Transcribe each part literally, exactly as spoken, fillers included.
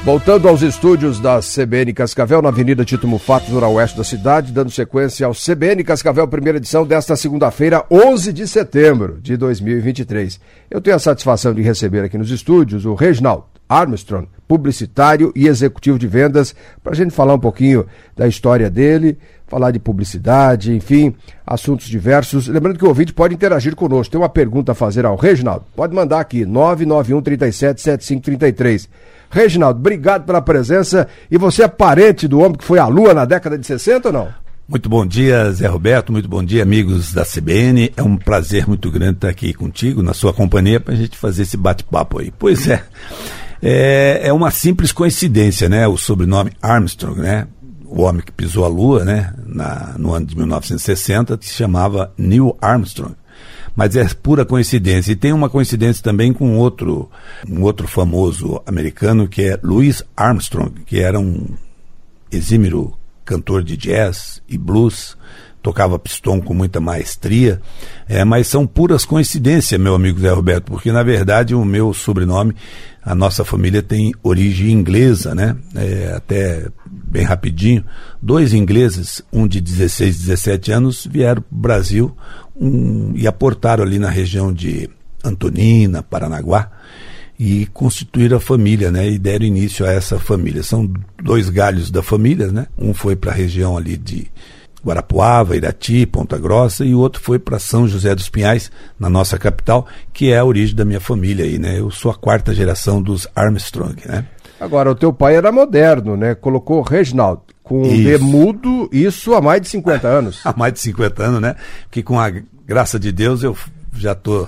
Voltando aos estúdios da C B N Cascavel, na Avenida Tito Mufato, zona oeste da cidade, dando sequência ao C B N Cascavel, primeira edição desta segunda-feira, onze de setembro de dois mil e vinte e três. Eu tenho a satisfação de receber aqui nos estúdios o Reginaldo Armstrong, publicitário e executivo de vendas, para a gente falar um pouquinho da história dele, falar de publicidade, enfim, assuntos diversos. Lembrando que o ouvinte pode interagir conosco. Tem uma pergunta a fazer ao Reginaldo? Pode mandar aqui, nove nove um, três sete, sete cinco três três. Reginaldo, obrigado pela presença. E você é parente do homem que foi à Lua na década de sessenta ou não? Muito bom dia, Zé Roberto, muito bom dia, amigos da C B N. É um prazer muito grande estar aqui contigo, na sua companhia, para a gente fazer esse bate-papo aí. Pois é, é, é uma simples coincidência, né? O sobrenome Armstrong, né? O homem que pisou a Lua, né? Na, no ano de mil novecentos e sessenta, que se chamava Neil Armstrong. Mas é pura coincidência. E tem uma coincidência também com outro, um outro famoso americano, que é Louis Armstrong, que era um exímio cantor de jazz e blues, tocava pistão com muita maestria, é, mas são puras coincidências, meu amigo Zé Roberto, porque na verdade o meu sobrenome, a nossa família tem origem inglesa, né? É, até bem rapidinho, dois ingleses, um de dezesseis, dezessete anos, vieram para o Brasil um, e aportaram ali na região de Antonina, Paranaguá, e constituíram a família, né? E deram início a essa família. São dois galhos da família, né? Um foi para a região ali de Guarapuava, Irati, Ponta Grossa, e o outro foi para São José dos Pinhais, na nossa capital, que é a origem da minha família aí, né? Eu sou a quarta geração dos Armstrong, né? Agora, o teu pai era moderno, né? Colocou Reginaldo com um D mudo, isso há mais de cinquenta anos. Há mais de cinquenta anos, né? Que com a graça de Deus eu já estou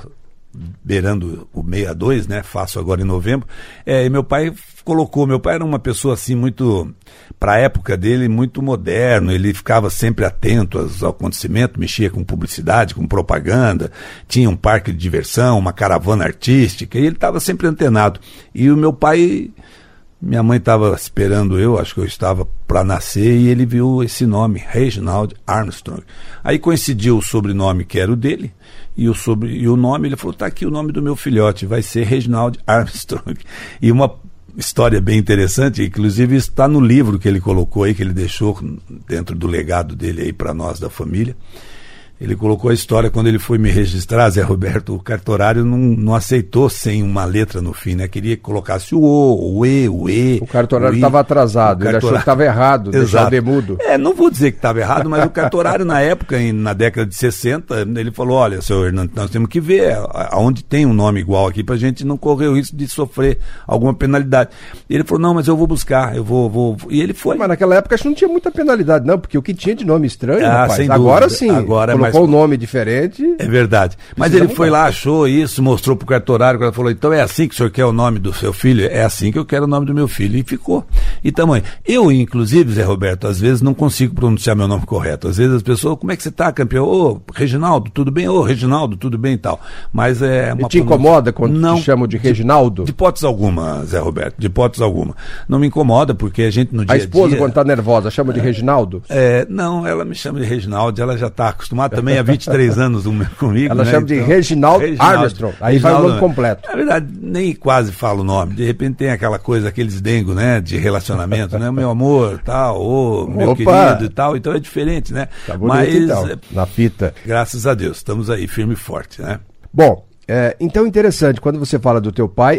beirando o sessenta e dois, né? Faço agora em novembro. É, e meu pai colocou, meu pai era uma pessoa assim muito, para a época dele, muito moderno, ele ficava sempre atento aos acontecimentos, mexia com publicidade, com propaganda, tinha um parque de diversão, uma caravana artística, e ele estava sempre antenado. E o meu pai, minha mãe estava esperando eu, acho que eu estava para nascer, e ele viu esse nome, Reginald Armstrong. Aí coincidiu o sobrenome que era o dele, e o, sobre, e o nome, ele falou, tá aqui o nome do meu filhote, vai ser Reginald Armstrong. E uma história bem interessante, inclusive está no livro que ele colocou aí, que ele deixou dentro do legado dele aí para nós da família. Ele colocou a história, quando ele foi me registrar, Zé Roberto, o cartorário não, não aceitou sem uma letra no fim, né? Queria que colocasse o O, o E, o E. O cartorário estava atrasado, ele achou que estava errado, deixar de mudo. É, não vou dizer que estava errado, mas o cartorário na época, em, na década de sessenta, ele falou, olha, senhor Hernando, nós temos que ver aonde tem um nome igual aqui para a gente não correr o risco de sofrer alguma penalidade. E ele falou, não, mas eu vou buscar, eu vou, vou... E ele foi. Mas naquela época acho que não tinha muita penalidade, não, porque o que tinha de nome estranho, ah, rapaz, agora sim, agora colocou o nome diferente. É verdade. Mas ele foi lá, achou isso, mostrou pro cartorário, o cara falou, então é assim que o senhor quer o nome do seu filho? É assim que eu quero o nome do meu filho. E ficou. E tamanho. Eu, inclusive, Zé Roberto, às vezes não consigo pronunciar meu nome correto. Às vezes as pessoas, como é que você tá, campeão? Ô, Reginaldo, tudo bem? Ô, Reginaldo, tudo bem e tal. Mas é uma... E te incomoda quando não, te chamam de Reginaldo? De, de hipótese alguma, Zé Roberto, de hipótese alguma. Não me incomoda, porque a gente no dia a dia... A esposa, quando tá nervosa, chama de é, Reginaldo? É, não, ela me chama de Reginaldo, ela já tá acostumada também há vinte e três anos comigo. Ela, né? Chama de então, Reginald, Reginald Armstrong. Aí Reginald, vai o nome completo. Na verdade, nem quase falo o nome. De repente tem aquela coisa, aqueles dengos, né? De relacionamento, né? Meu amor, tal, ô, meu Opa. querido e tal. Então é diferente, né? Tá bonito, mas então, na fita. Graças a Deus, estamos aí firme e forte, né? Bom, é, então interessante, quando você fala do teu pai,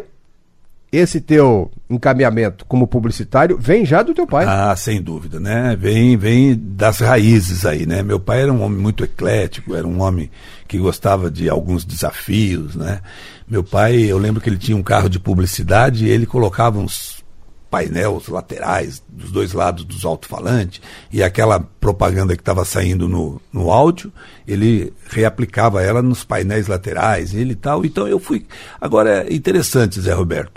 esse teu encaminhamento como publicitário vem já do teu pai. Ah, sem dúvida, né? Vem, vem das raízes aí, né? Meu pai era um homem muito eclético, era um homem que gostava de alguns desafios, né? Meu pai, eu lembro que ele tinha um carro de publicidade e ele colocava uns painéis laterais dos dois lados dos alto-falantes e aquela propaganda que estava saindo no, no áudio, ele reaplicava ela nos painéis laterais, ele e tal. Então eu fui... Agora é interessante, Zé Roberto.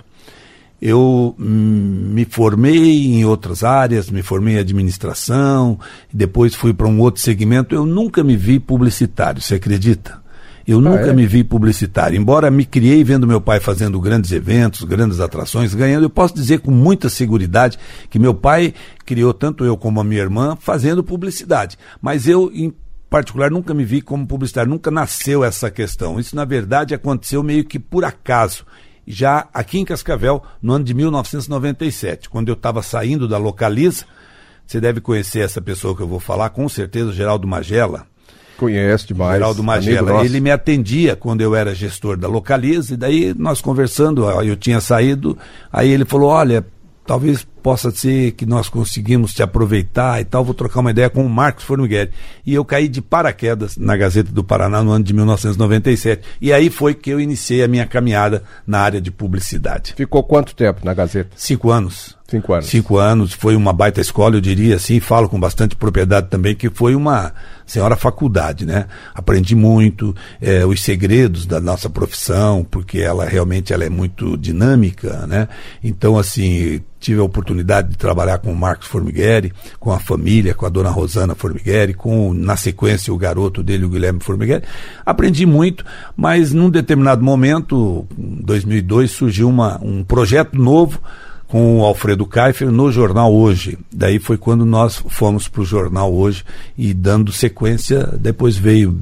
Eu hum, me formei em outras áreas, me formei em administração, depois fui para um outro segmento. Eu nunca me vi publicitário, você acredita? Eu ah, nunca é? me vi publicitário, embora me criei vendo meu pai fazendo grandes eventos, grandes atrações, ganhando. Eu posso dizer com muita seguridade que meu pai criou tanto eu como a minha irmã fazendo publicidade, mas eu, em particular, nunca me vi como publicitário, nunca nasceu essa questão. Isso, na verdade, aconteceu meio que por acaso. já aqui em Cascavel, no ano de mil novecentos e noventa e sete, quando eu estava saindo da Localiza. Você deve conhecer essa pessoa que eu vou falar, com certeza, o Geraldo Magela. Conheço demais. Geraldo Magela. Ele me atendia quando eu era gestor da Localiza, e daí nós conversando, eu tinha saído, aí ele falou, olha, talvez possa ser que nós conseguimos te aproveitar e tal, vou trocar uma ideia com o Marcos Formigueri. E eu caí de paraquedas na Gazeta do Paraná no ano de mil novecentos e noventa e sete. E aí foi que eu iniciei a minha caminhada na área de publicidade. Ficou quanto tempo na Gazeta? Cinco anos. Cinco anos. Cinco anos, foi uma baita escola, eu diria assim, falo com bastante propriedade também, que foi uma senhora faculdade, né? Aprendi muito, é, os segredos da nossa profissão, porque ela realmente ela é muito dinâmica, né? Então, assim, tive a oportunidade de trabalhar com o Marcos Formigueri, com a família, com a dona Rosana Formigueri, com, na sequência, o garoto dele, o Guilherme Formigueri. Aprendi muito, mas num determinado momento, em dois mil e dois, surgiu uma, um projeto novo, com o Alfredo Kaifer no Jornal Hoje. Daí foi quando nós fomos para o Jornal Hoje e dando sequência, depois veio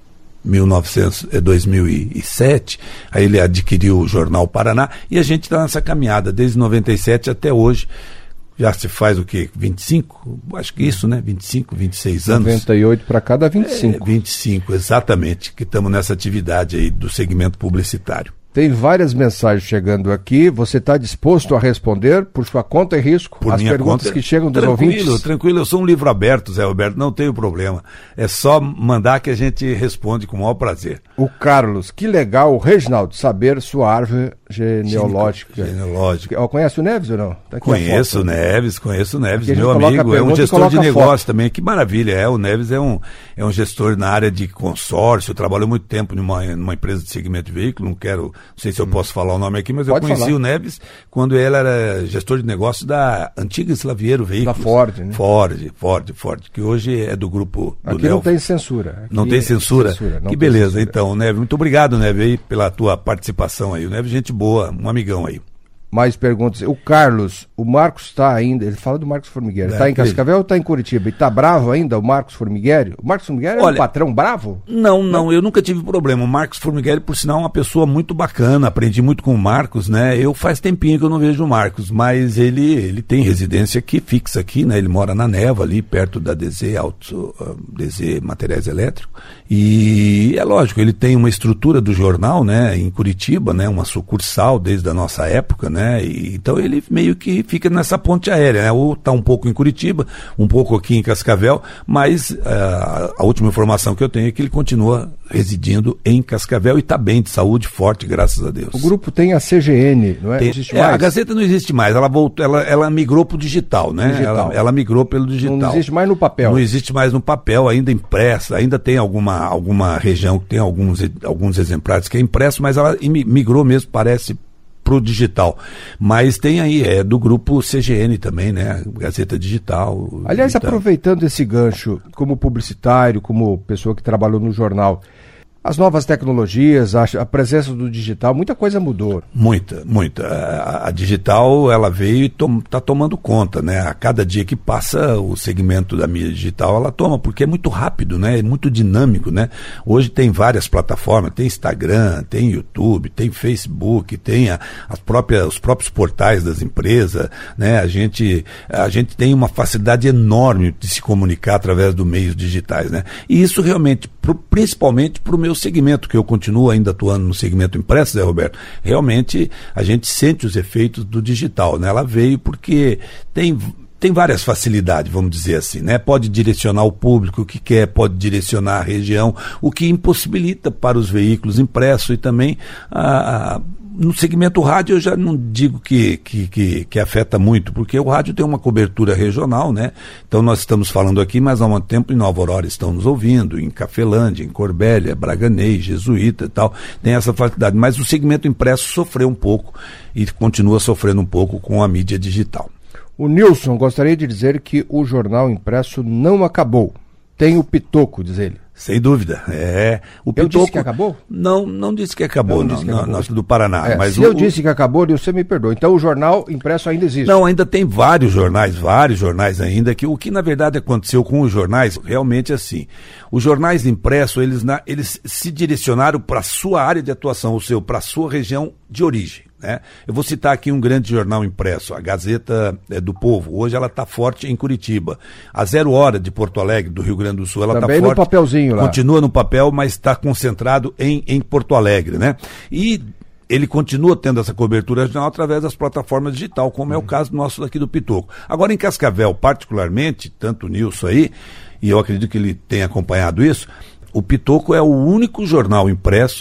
mil e novecentos, dois mil e sete, aí ele adquiriu o Jornal Paraná e a gente está nessa caminhada desde noventa e sete até hoje. Já se faz o quê? vinte e cinco? Acho que isso, né? vinte e cinco, vinte e seis anos. noventa e oito para cada vinte e cinco. É, vinte e cinco, exatamente, que estamos nessa atividade aí do segmento publicitário. Tem várias mensagens chegando aqui. Você está disposto a responder por sua conta e risco por as minha perguntas conta, que chegam dos tranquilo, ouvintes? Tranquilo, eu sou um livro aberto, Zé Roberto, não tenho problema. É só mandar que a gente responde com o maior prazer. O Carlos, que legal, o Reginaldo, saber sua árvore genealógica. Genealógica. Oh, conhece o Neves ou não? Tá aqui conheço o Neves, conheço o Neves, aqui meu amigo, é um gestor de negócio também, que maravilha, é, o Neves é um, é um gestor na área de consórcio, trabalhou muito tempo numa, numa empresa de segmento de veículo, não quero, não sei se eu hum. posso falar o nome aqui, mas Pode eu conheci falar. o Neves quando ele era gestor de negócio da antiga Slaviero Veículos. Da Ford, né? Ford, Ford, Ford, que hoje é do grupo do Aqui Léo. Não tem censura. Aqui não tem censura? censura não que tem beleza, censura. Então, Neves, muito obrigado, Neves, aí, pela tua participação aí. O Neves, gente boa, um amigão aí. Mais perguntas. O Carlos, o Marcos está ainda, ele fala do Marcos Formigueri, está é, em Cascavel ou está em Curitiba? E está bravo ainda o Marcos Formigueri? O Marcos Formigueri Olha, é um patrão bravo? Não, não, não, eu nunca tive problema. O Marcos Formigueri, por sinal, é uma pessoa muito bacana, aprendi muito com o Marcos, né? Eu faz tempinho que eu não vejo o Marcos, mas ele, ele tem residência aqui, fixa aqui, né? Ele mora na Neva, ali perto da D Z, Auto, uh, D Z Materiais Elétricos, e é lógico, ele tem uma estrutura do jornal, né? Em Curitiba, né? Uma sucursal desde a nossa época, né? Né? E, então ele meio que fica nessa ponte aérea, né? Ou está um pouco em Curitiba, um pouco aqui em Cascavel, mas uh, a última informação que eu tenho é que ele continua residindo em Cascavel e está bem, de saúde, forte, graças a Deus. O grupo tem a C G N, não é? Tem, existe é mais? A Gazeta não existe mais, ela voltou, ela, ela migrou para o digital, né? Digital. Ela, ela migrou pelo digital. Não existe mais no papel. Não existe mais no papel, ainda impressa, ainda tem alguma, alguma região que tem alguns, alguns exemplares que é impresso, mas ela migrou mesmo, parece, para o digital, mas tem aí, é do grupo C G N também, né, Gazeta Digital. Aliás, digital. Aproveitando esse gancho, como publicitário, como pessoa que trabalhou no jornal, as novas tecnologias, a, a presença do digital, muita coisa mudou. Muita, muita. A, a digital, ela veio e está tom, tomando conta, né? A cada dia que passa o segmento da mídia digital, ela toma, porque é muito rápido, né? É muito dinâmico, né? Hoje tem várias plataformas, tem Instagram, tem YouTube, tem Facebook, tem a, as próprias, os próprios portais das empresas, né? A gente, a gente tem uma facilidade enorme de se comunicar através dos meios digitais, né? E isso realmente, pro, principalmente para o meu segmento, que eu continuo ainda atuando no segmento impresso, Zé Roberto, realmente a gente sente os efeitos do digital, né? Ela veio porque tem, tem várias facilidades, vamos dizer assim, né? Pode direcionar o público que quer, pode direcionar a região, o que impossibilita para os veículos impressos e também a, a no segmento rádio eu já não digo que, que, que, que afeta muito, porque o rádio tem uma cobertura regional, né? Então nós estamos falando aqui, mas há um tempo em Nova Aurora estão nos ouvindo, em Cafelândia, em Corbélia, Braganês, Jesuíta e tal, tem essa facilidade. Mas o segmento impresso sofreu um pouco e continua sofrendo um pouco com a mídia digital. O Nilson gostaria de dizer que o jornal impresso não acabou. Tem o pitoco, diz ele. Sem dúvida, é. O eu pitoco, disse que acabou? Não, não disse que acabou, não, não, que acabou. Não, do Paraná. É, mas se o, eu disse que acabou, você me perdoa. Então o jornal impresso ainda existe? Não, ainda tem vários jornais, vários jornais ainda, que o que na verdade aconteceu com os jornais, realmente assim, os jornais impressos, eles, na, eles se direcionaram para a sua área de atuação, ou seja, para a sua região de origem. né? Eu vou citar aqui um grande jornal impresso, a Gazeta é, do Povo. Hoje ela está forte em Curitiba. A Zero Hora de Porto Alegre, do Rio Grande do Sul, ela está forte. Também no papelzinho lá. Continua no papel, mas está concentrado em, em Porto Alegre, né? E ele continua tendo essa cobertura regional através das plataformas digitais, como é o caso nosso daqui do Pitoco. Agora, em Cascavel, particularmente, tanto o Nilson aí, e eu acredito que ele tenha acompanhado isso, o Pitoco é o único jornal impresso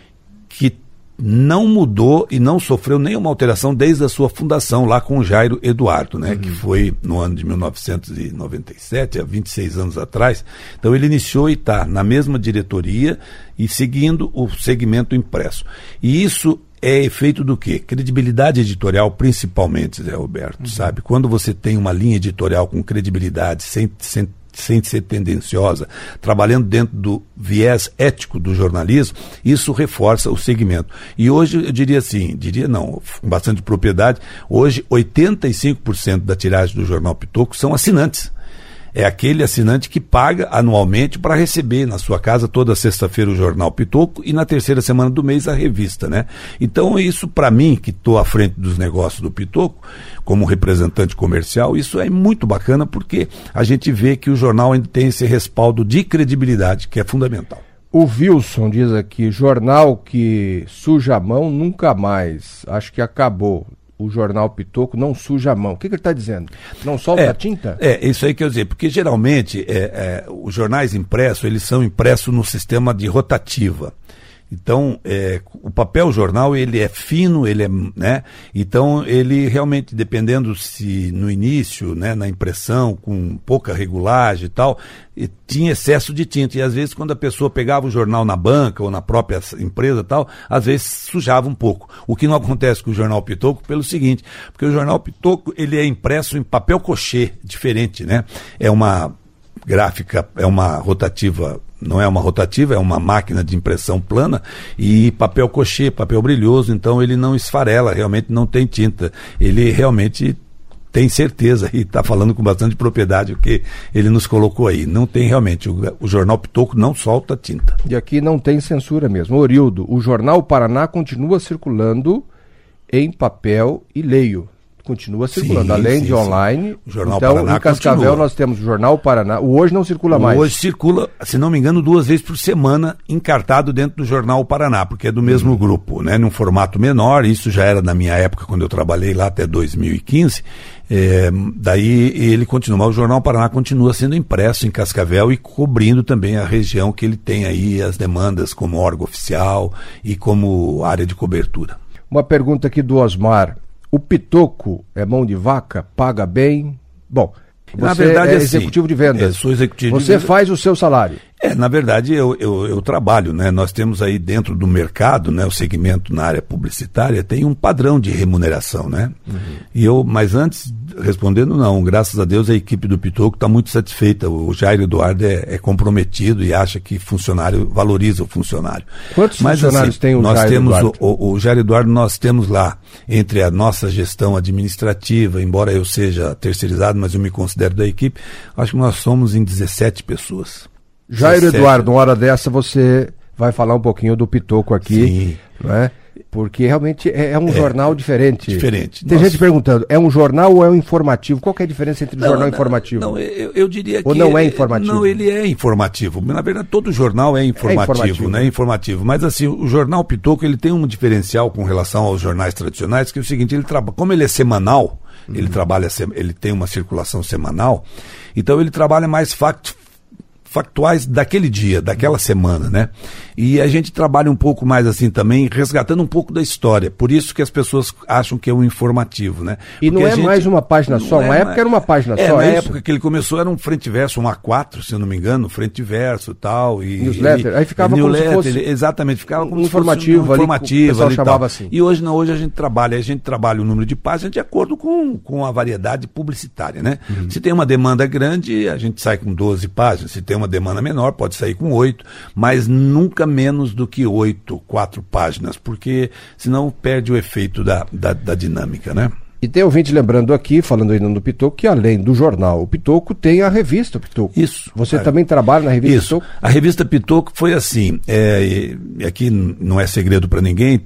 que não mudou e não sofreu nenhuma alteração desde a sua fundação lá com o Jairo Eduardo, né, uhum. que foi no ano de mil novecentos e noventa e sete, há vinte e seis anos atrás. Então ele iniciou e está na mesma diretoria e seguindo o segmento impresso. E isso é efeito do quê? Credibilidade editorial, principalmente, Zé Roberto, uhum. sabe? Quando você tem uma linha editorial com credibilidade, sem, sem sem ser tendenciosa, trabalhando dentro do viés ético do jornalismo, isso reforça o segmento. E hoje, eu diria assim, diria não, com bastante propriedade, hoje oitenta e cinco por cento da tiragem do Jornal Pitoco são assinantes. É aquele assinante que paga anualmente para receber na sua casa toda sexta-feira o Jornal Pitoco e na terceira semana do mês a revista, né? Então isso para mim, que estou à frente dos negócios do Pitoco, como representante comercial, isso é muito bacana porque a gente vê que o jornal ainda tem esse respaldo de credibilidade que é fundamental. O Wilson diz aqui, jornal que suja a mão nunca mais, acho que acabou. O Jornal Pitoco não suja a mão. O que, que ele está dizendo? Não solta é, a tinta? É, isso aí que eu dizer, porque geralmente é, é, os jornais impressos, eles são impressos no sistema de rotativa. Então, é, o papel jornal, ele é fino, ele é, né? Então, ele realmente, dependendo se no início, né, na impressão, com pouca regulagem e tal, e tinha excesso de tinta. E às vezes, quando a pessoa pegava o jornal na banca ou na própria empresa e tal, às vezes sujava um pouco. O que não acontece com o Jornal Pitoco pelo seguinte, porque o Jornal Pitoco, ele é impresso em papel cochê, diferente, né? É uma gráfica, é uma rotativa, não é uma rotativa, é uma máquina de impressão plana e papel cochê, papel brilhoso, então ele não esfarela, realmente não tem tinta. Ele realmente tem certeza e está falando com bastante propriedade o que ele nos colocou aí. Não tem realmente, o, o Jornal Pitoco não solta tinta. E aqui não tem censura mesmo. Orildo, o Jornal Paraná continua circulando em papel e leio. Continua circulando, sim, além sim, de online. O Jornal então, Paraná em Cascavel continua. Nós temos o Jornal Paraná. O Hoje não circula mais. Hoje circula, se não me engano, duas vezes por semana, encartado dentro do Jornal Paraná, porque é do mesmo uhum. grupo, né? Num formato menor. Isso já era na minha época, quando eu trabalhei lá até dois mil e quinze. É, daí ele continua. O Jornal Paraná continua sendo impresso em Cascavel e cobrindo também a região que ele tem aí as demandas como órgão oficial e como área de cobertura. Uma pergunta aqui do Osmar. O Pitoco é mão de vaca? Paga bem? Bom, você na verdade, é executivo assim, de vendas. Eu sou executivo você de vendas. Faz o seu salário. É, na verdade, eu, eu, eu trabalho, né? Nós temos aí dentro do mercado, né? O segmento na área publicitária tem um padrão de remuneração, né? Uhum. E eu, mas antes, respondendo não, graças a Deus a equipe do Pitoco está muito satisfeita. O Jairo Eduardo é, é comprometido e acha que funcionário, valoriza o funcionário. Quantos mas, funcionários assim, tem o nós Jairo temos Eduardo? O, o, o Jairo Eduardo, nós temos lá, entre a nossa gestão administrativa, embora eu seja terceirizado, mas eu me considero da equipe, acho que nós somos em dezessete pessoas. Jairo Eduardo, uma hora dessa você vai falar um pouquinho do Pitoco aqui, não é? Porque realmente é, é um é, jornal diferente. Diferente. Tem Nossa. gente perguntando, é um jornal ou é um informativo? Qual que é a diferença entre não, jornal e informativo? Não, eu, eu diria que... Ou não é informativo? Não, ele é informativo. Na verdade, todo jornal é informativo, é informativo. né? É informativo. Mas assim, o jornal Pitoco, ele tem um diferencial com relação aos jornais tradicionais, que é o seguinte, ele trabalha, como ele é semanal, uhum. ele trabalha, ele tem uma circulação semanal, então ele trabalha mais fact factuais daquele dia, daquela semana, né? E a gente trabalha um pouco mais assim também, resgatando um pouco da história. Por isso que as pessoas acham que é um informativo, né? E Porque não é gente... mais uma página só? Na é época mais... era uma página é, só, na é época isso? que ele começou era um frente e verso, um A quatro, se eu não me engano, frente e verso e tal. E newsletter, ele... aí ficava como se fosse... Ele... Exatamente, ficava como um informativo, se fosse um informativo. O pessoal ali, chamava tal. assim. E hoje não, hoje a gente trabalha, a gente trabalha o número de páginas de acordo com, com a variedade publicitária, né? Uhum. Se tem uma demanda grande, a gente sai com doze páginas. Se tem uma demanda menor, pode sair com oito, mas nunca menos do que oito, quatro páginas, porque senão perde o efeito da, da, da dinâmica, né? E tem ouvinte lembrando aqui, falando ainda do Pitoco, que além do jornal o Pitoco, tem a revista Pitoco. Isso. Você é. também trabalha na revista Isso. Pitoco? A revista Pitoco foi assim, é, e aqui não é segredo para ninguém,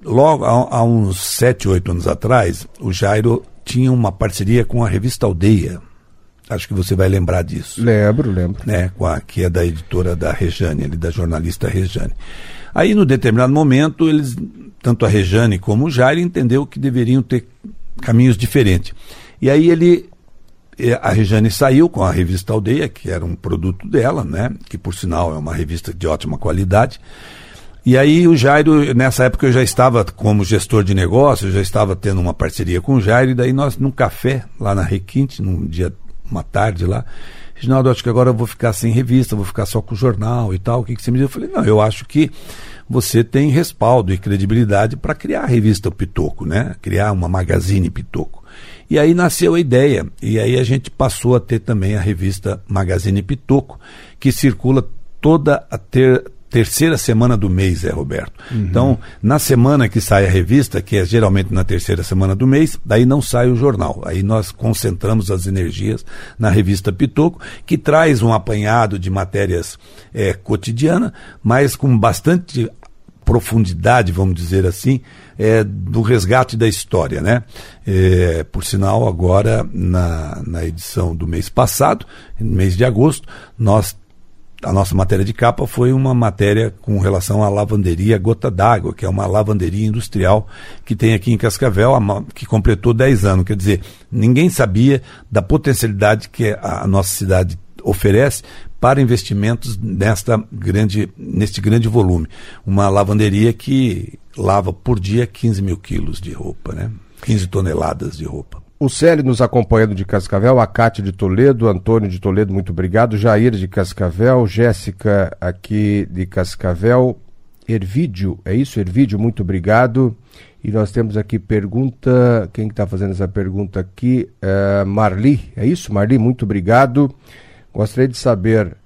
logo há, há uns sete, oito anos atrás, o Jairo tinha uma parceria com a revista Aldeia. Acho que você vai lembrar disso. Lembro, lembro. Né, com a, que é da editora da Rejane, ali, da jornalista Rejane. Aí, no determinado momento, eles, tanto a Rejane como o Jairo, entendeu que deveriam ter caminhos diferentes. E aí ele, a Rejane saiu com a revista Aldeia, que era um produto dela, né, que por sinal é uma revista de ótima qualidade. E aí o Jairo, nessa época eu já estava como gestor de negócios, já estava tendo uma parceria com o Jairo, e daí nós, num café, lá na Requinte, num dia, uma tarde lá, Reginaldo, acho que agora eu vou ficar sem revista, vou ficar só com o jornal e tal, o que, que você me diz? Eu falei, não, eu acho que você tem respaldo e credibilidade para criar a revista Pitoco, né? Criar uma Magazine Pitoco. E aí nasceu a ideia, e aí a gente passou a ter também a revista Magazine Pitoco, que circula toda a ter terceira semana do mês, Zé Roberto. Uhum. Então, na semana que sai a revista, que é geralmente na terceira semana do mês, daí não sai o jornal. Aí nós concentramos as energias na revista Pitoco, que traz um apanhado de matérias é, cotidianas, mas com bastante profundidade, vamos dizer assim, é, do resgate da história, né? É, por sinal, agora, na, na edição do mês passado, no mês de agosto, nós a nossa matéria de capa foi uma matéria com relação à lavanderia Gota d'Água, que é uma lavanderia industrial que tem aqui em Cascavel, que completou dez anos. Quer dizer, ninguém sabia da potencialidade que a nossa cidade oferece para investimentos nesta grande, neste grande volume. Uma lavanderia que lava por dia quinze mil quilos de roupa, né? quinze toneladas de roupa. O Célio nos acompanhando de Cascavel, a Cátia de Toledo, Antônio de Toledo, muito obrigado, Jair de Cascavel, Jéssica aqui de Cascavel, Ervídio, é isso, Ervídio, muito obrigado. E nós temos aqui pergunta, quem está fazendo essa pergunta aqui? É Marli, é isso, Marli, muito obrigado. Gostaria de saber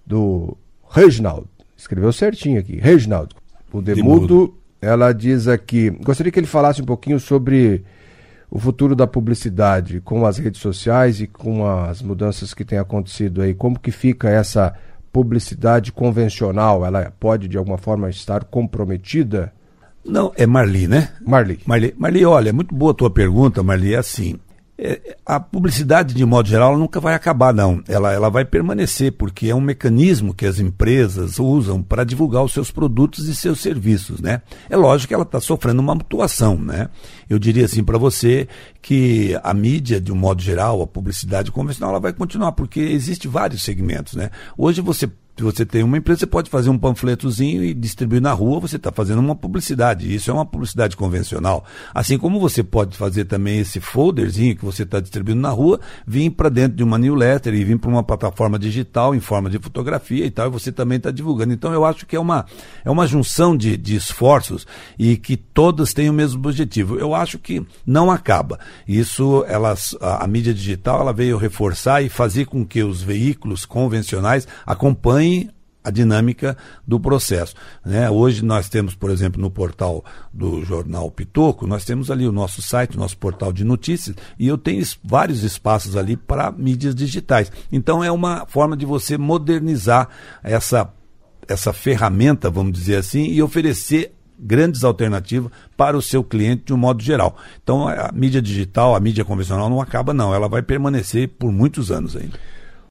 do Reginaldo, escreveu certinho aqui, Reginaldo, o Demudo, ela diz aqui, gostaria que ele falasse um pouquinho sobre o futuro da publicidade com as redes sociais e com as mudanças que têm acontecido aí. Como que fica essa publicidade convencional? Ela pode, de alguma forma, estar comprometida? Não, é Marli, né? Marli. Marli, Marli, olha, é muito boa a tua pergunta, Marli, é assim... É, a publicidade, de modo geral, ela nunca vai acabar, não. Ela, ela vai permanecer, porque é um mecanismo que as empresas usam para divulgar os seus produtos e seus serviços, né? É lógico que ela está sofrendo uma mutuação, né? Eu diria assim para você que a mídia, de um modo geral, a publicidade convencional, ela vai continuar, porque existem vários segmentos, né? Hoje você... Se você tem uma empresa, você pode fazer um panfletozinho e distribuir na rua, você está fazendo uma publicidade. Isso é uma publicidade convencional. Assim como você pode fazer também esse folderzinho que você está distribuindo na rua, vir para dentro de uma newsletter e vir para uma plataforma digital em forma de fotografia e tal, e você também está divulgando. Então eu acho que é uma, é uma junção de, de esforços e que todas têm o mesmo objetivo. Eu acho que não acaba. Isso, elas, a, a mídia digital, ela veio reforçar e fazer com que os veículos convencionais acompanhem a dinâmica do processo, né? Hoje nós temos, por exemplo, no portal do Jornal Pitoco, nós temos ali o nosso site, o nosso portal de notícias, e eu tenho vários espaços ali para mídias digitais. Então é uma forma de você modernizar essa, essa ferramenta, vamos dizer assim, e oferecer grandes alternativas para o seu cliente de um modo geral. Então a mídia digital, a mídia convencional não acaba não, ela vai permanecer por muitos anos ainda.